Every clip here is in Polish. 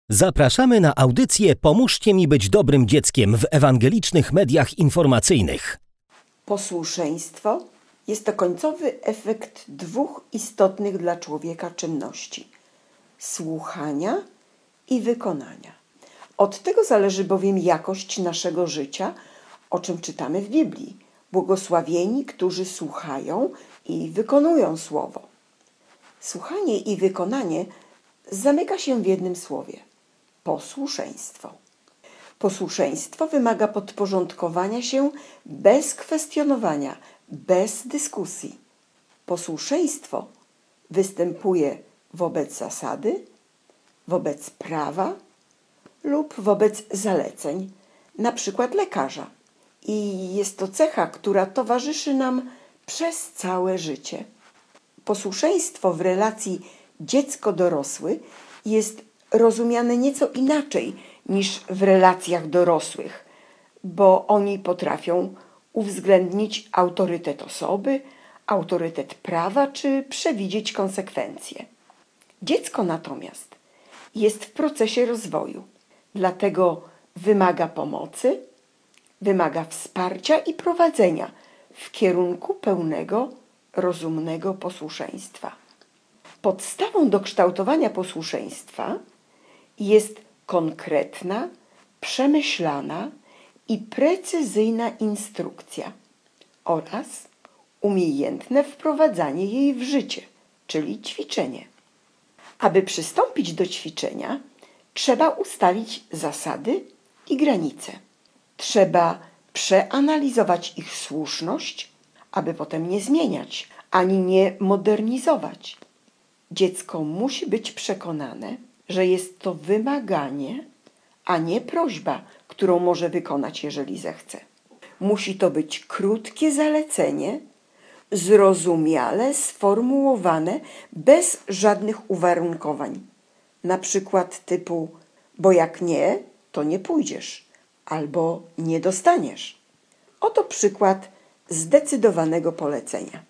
Zapraszamy na audycję Pomóżcie mi być dobrym dzieckiem w ewangelicznych mediach informacyjnych. Posłuszeństwo jest to końcowy efekt dwóch istotnych dla człowieka czynności: słuchania i wykonania. Od tego zależy bowiem jakość naszego życia, o czym czytamy w Biblii. Błogosławieni, którzy słuchają i wykonują słowo. Słuchanie i wykonanie zamyka się w jednym słowie: posłuszeństwo. Posłuszeństwo wymaga podporządkowania się bez kwestionowania, bez dyskusji. Posłuszeństwo występuje wobec zasady, wobec prawa lub wobec zaleceń, na przykład lekarza. I jest to cecha, która towarzyszy nam przez całe życie. Posłuszeństwo w relacji dziecko-dorosły jest rozumiane nieco inaczej niż w relacjach dorosłych, bo oni potrafią uwzględnić autorytet osoby, autorytet prawa czy przewidzieć konsekwencje. Dziecko natomiast jest w procesie rozwoju, dlatego wymaga pomocy, wymaga wsparcia i prowadzenia w kierunku pełnego, rozumnego posłuszeństwa. Podstawą do kształtowania posłuszeństwa jest konkretna, przemyślana i precyzyjna instrukcja oraz umiejętne wprowadzanie jej w życie, czyli ćwiczenie. Aby przystąpić do ćwiczenia, trzeba ustalić zasady i granice. Trzeba przeanalizować ich słuszność, aby potem nie zmieniać ani nie modernizować. Dziecko musi być przekonane, że jest to wymaganie, a nie prośba, którą może wykonać, jeżeli zechce. Musi to być krótkie zalecenie, zrozumiale sformułowane, bez żadnych uwarunkowań. Na przykład typu: bo jak nie, to nie pójdziesz, albo nie dostaniesz. Oto przykład zdecydowanego polecenia.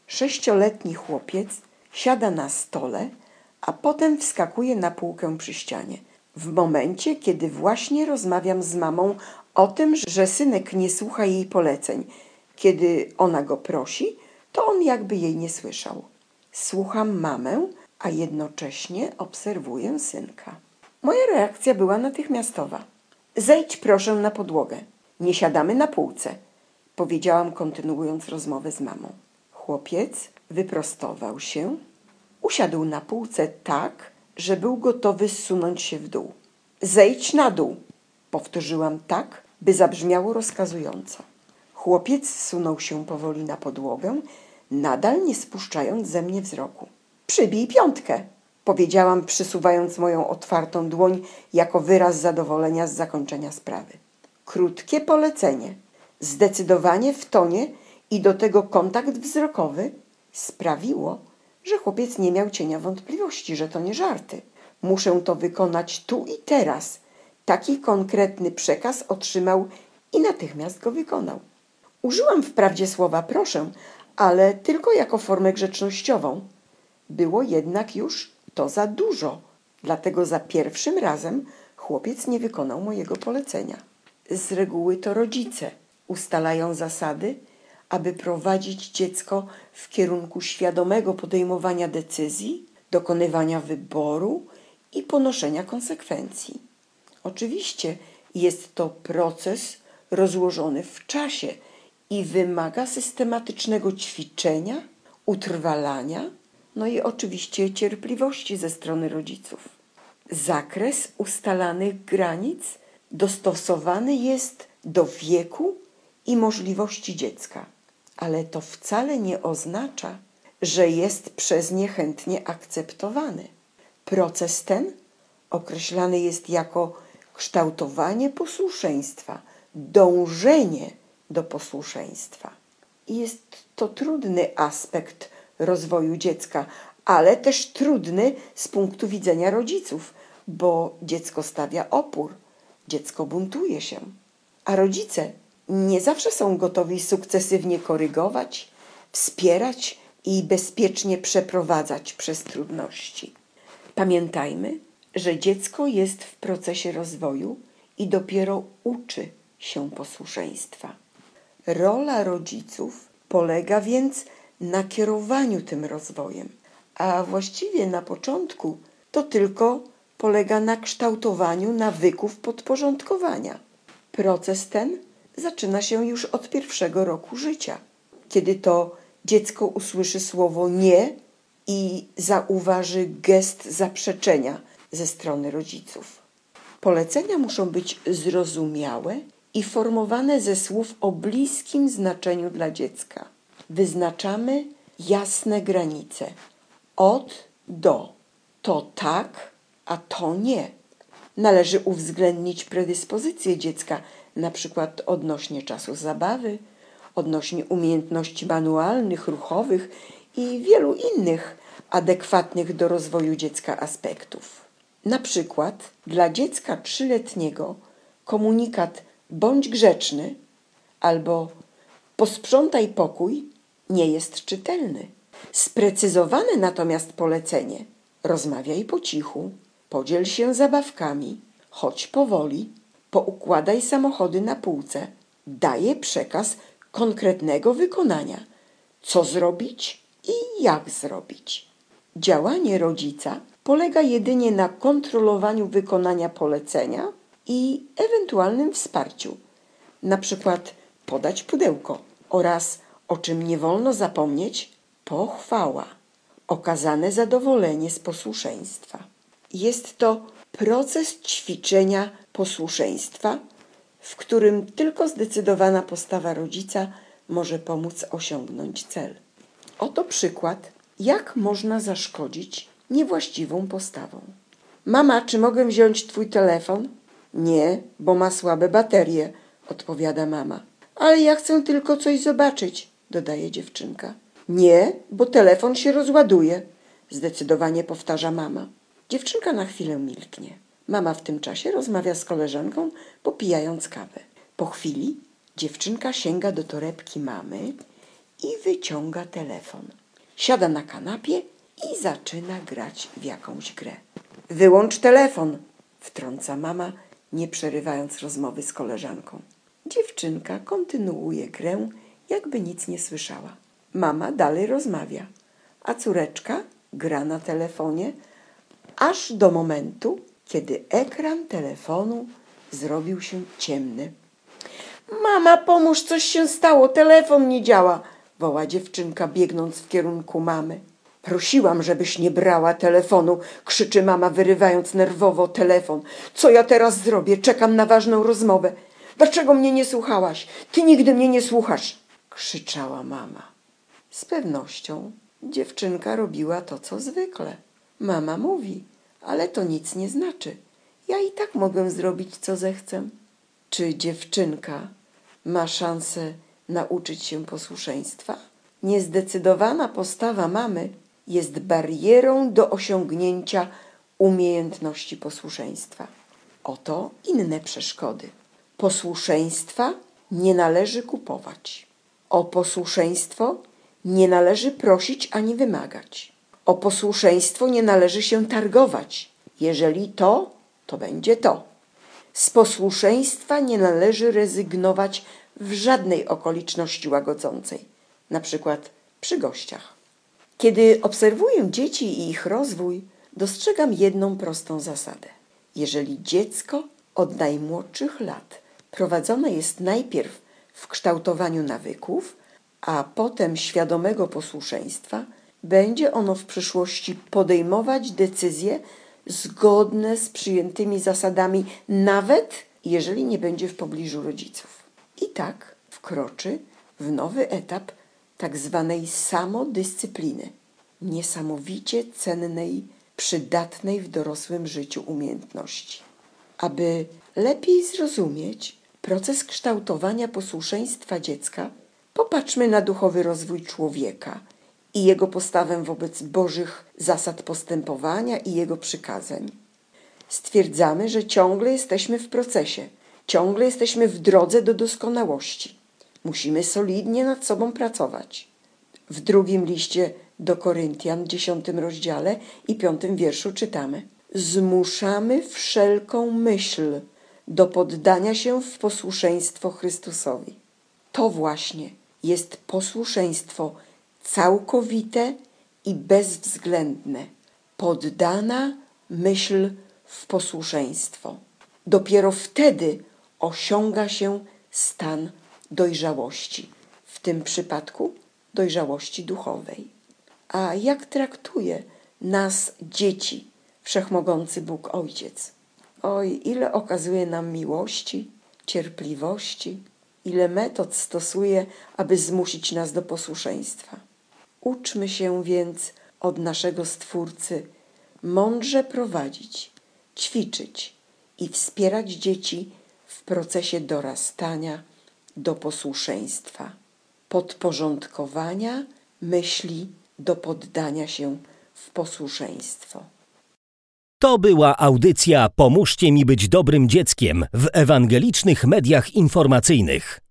6-letni chłopiec siada na stole, a potem wskakuje na półkę przy ścianie. W momencie, kiedy właśnie rozmawiam z mamą o tym, że synek nie słucha jej poleceń. Kiedy ona go prosi, to on jakby jej nie słyszał. Słucham mamę, a jednocześnie obserwuję synka. Moja reakcja była natychmiastowa. Zejdź proszę na podłogę. Nie siadamy na półce, powiedziałam, kontynuując rozmowę z mamą. Chłopiec wyprostował się, usiadł na półce tak, że był gotowy zsunąć się w dół. Zejdź na dół, powtórzyłam tak, by zabrzmiało rozkazująco. Chłopiec zsunął się powoli na podłogę, nadal nie spuszczając ze mnie wzroku. Przybij piątkę, powiedziałam, przysuwając moją otwartą dłoń jako wyraz zadowolenia z zakończenia sprawy. Krótkie polecenie, zdecydowanie w tonie i do tego kontakt wzrokowy sprawiło, że chłopiec nie miał cienia wątpliwości, że to nie żarty. Muszę to wykonać tu i teraz. Taki konkretny przekaz otrzymał i natychmiast go wykonał. Użyłam wprawdzie słowa proszę, ale tylko jako formę grzecznościową. Było jednak już to za dużo, dlatego za pierwszym razem chłopiec nie wykonał mojego polecenia. Z reguły to rodzice ustalają zasady, aby prowadzić dziecko w kierunku świadomego podejmowania decyzji, dokonywania wyboru i ponoszenia konsekwencji. Oczywiście jest to proces rozłożony w czasie i wymaga systematycznego ćwiczenia, utrwalania, no i oczywiście cierpliwości ze strony rodziców. Zakres ustalanych granic dostosowany jest do wieku i możliwości dziecka, ale to wcale nie oznacza, że jest przez nie chętnie akceptowany. Proces ten określany jest jako kształtowanie posłuszeństwa, dążenie do posłuszeństwa. I jest to trudny aspekt rozwoju dziecka, ale też trudny z punktu widzenia rodziców, bo dziecko stawia opór, dziecko buntuje się, a rodzice nie zawsze są gotowi sukcesywnie korygować, wspierać i bezpiecznie przeprowadzać przez trudności. Pamiętajmy, że dziecko jest w procesie rozwoju i dopiero uczy się posłuszeństwa. Rola rodziców polega więc na kierowaniu tym rozwojem, a właściwie na początku to tylko polega na kształtowaniu nawyków podporządkowania. Proces ten zaczyna się już od 1. roku życia, kiedy to dziecko usłyszy słowo nie i zauważy gest zaprzeczenia ze strony rodziców. Polecenia muszą być zrozumiałe i formowane ze słów o bliskim znaczeniu dla dziecka. Wyznaczamy jasne granice. Od do. To tak, a to nie. Należy uwzględnić predyspozycje dziecka, na przykład odnośnie czasu zabawy, odnośnie umiejętności manualnych, ruchowych i wielu innych adekwatnych do rozwoju dziecka aspektów. Na przykład dla dziecka 3-letniego komunikat bądź grzeczny albo posprzątaj pokój nie jest czytelny. Sprecyzowane natomiast polecenie rozmawiaj po cichu, podziel się zabawkami, chodź powoli, poukładaj samochody na półce, daje przekaz konkretnego wykonania, co zrobić i jak zrobić. Działanie rodzica polega jedynie na kontrolowaniu wykonania polecenia i ewentualnym wsparciu, na przykład podać pudełko oraz, o czym nie wolno zapomnieć, pochwała, okazane zadowolenie z posłuszeństwa. Jest to proces ćwiczenia posłuszeństwa, w którym tylko zdecydowana postawa rodzica może pomóc osiągnąć cel. Oto przykład, jak można zaszkodzić niewłaściwą postawą. Mama, czy mogę wziąć twój telefon? Nie, bo ma słabe baterie, odpowiada mama. Ale ja chcę tylko coś zobaczyć, dodaje dziewczynka. Nie, bo telefon się rozładuje, zdecydowanie powtarza mama. Dziewczynka na chwilę milknie. Mama w tym czasie rozmawia z koleżanką, popijając kawę. Po chwili dziewczynka sięga do torebki mamy i wyciąga telefon. Siada na kanapie i zaczyna grać w jakąś grę. Wyłącz telefon, wtrąca mama, nie przerywając rozmowy z koleżanką. Dziewczynka kontynuuje grę, jakby nic nie słyszała. Mama dalej rozmawia, a córeczka gra na telefonie, aż do momentu, kiedy ekran telefonu zrobił się ciemny. Mama, pomóż, coś się stało, telefon nie działa, woła dziewczynka, biegnąc w kierunku mamy. Prosiłam, żebyś nie brała telefonu, krzyczy mama, wyrywając nerwowo telefon. Co ja teraz zrobię? Czekam na ważną rozmowę. Dlaczego mnie nie słuchałaś? Ty nigdy mnie nie słuchasz, krzyczała mama. Z pewnością dziewczynka robiła to, co zwykle. Mama mówi, ale to nic nie znaczy. Ja i tak mogę zrobić, co zechcę. Czy dziewczynka ma szansę nauczyć się posłuszeństwa? Niezdecydowana postawa mamy jest barierą do osiągnięcia umiejętności posłuszeństwa. Oto inne przeszkody. Posłuszeństwa nie należy kupować. O posłuszeństwo nie należy prosić ani wymagać. O posłuszeństwo nie należy się targować. Jeżeli to, to będzie to. Z posłuszeństwa nie należy rezygnować w żadnej okoliczności łagodzącej, na przykład przy gościach. Kiedy obserwuję dzieci i ich rozwój, dostrzegam jedną prostą zasadę. Jeżeli dziecko od najmłodszych lat prowadzone jest najpierw w kształtowaniu nawyków, a potem świadomego posłuszeństwa, będzie ono w przyszłości podejmować decyzje zgodne z przyjętymi zasadami, nawet jeżeli nie będzie w pobliżu rodziców. I tak wkroczy w nowy etap tak zwanej samodyscypliny, niesamowicie cennej, przydatnej w dorosłym życiu umiejętności. Aby lepiej zrozumieć proces kształtowania posłuszeństwa dziecka, popatrzmy na duchowy rozwój człowieka i jego postawę wobec Bożych zasad postępowania i jego przykazań. Stwierdzamy, że ciągle jesteśmy w procesie, ciągle jesteśmy w drodze do doskonałości. Musimy solidnie nad sobą pracować. W 2 liście do Koryntian, 10 rozdziale i 5 wierszu czytamy: zmuszamy wszelką myśl do poddania się w posłuszeństwo Chrystusowi. To właśnie jest posłuszeństwo całkowite i bezwzględne. Poddana myśl w posłuszeństwo. Dopiero wtedy osiąga się stan dojrzałości, w tym przypadku dojrzałości duchowej. A jak traktuje nas dzieci Wszechmogący Bóg Ojciec? Oj, ile okazuje nam miłości, cierpliwości, ile metod stosuje, aby zmusić nas do posłuszeństwa. Uczmy się więc od naszego Stwórcy mądrze prowadzić, ćwiczyć i wspierać dzieci w procesie dorastania do posłuszeństwa, podporządkowania myśli do poddania się w posłuszeństwo. To była audycja Pomóżcie mi być dobrym dzieckiem w ewangelicznych mediach informacyjnych.